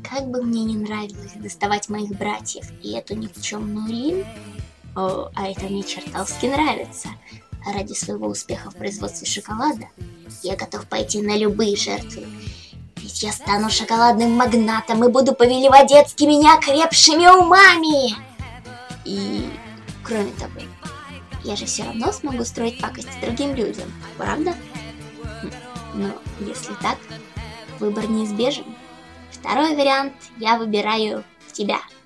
Как бы мне не нравилось доставать моих братьев и эту никчемную Лин, а это мне чертовски нравится. Ради своего успеха в производстве шоколада я готов пойти на любые жертвы. Ведь я стану шоколадным магнатом и буду повелевать детскими неокрепшими умами. И, кроме того, я же все равно смогу строить пакости другим людям, правда? Но если так, выбор неизбежен. Второй вариант я выбираю тебя.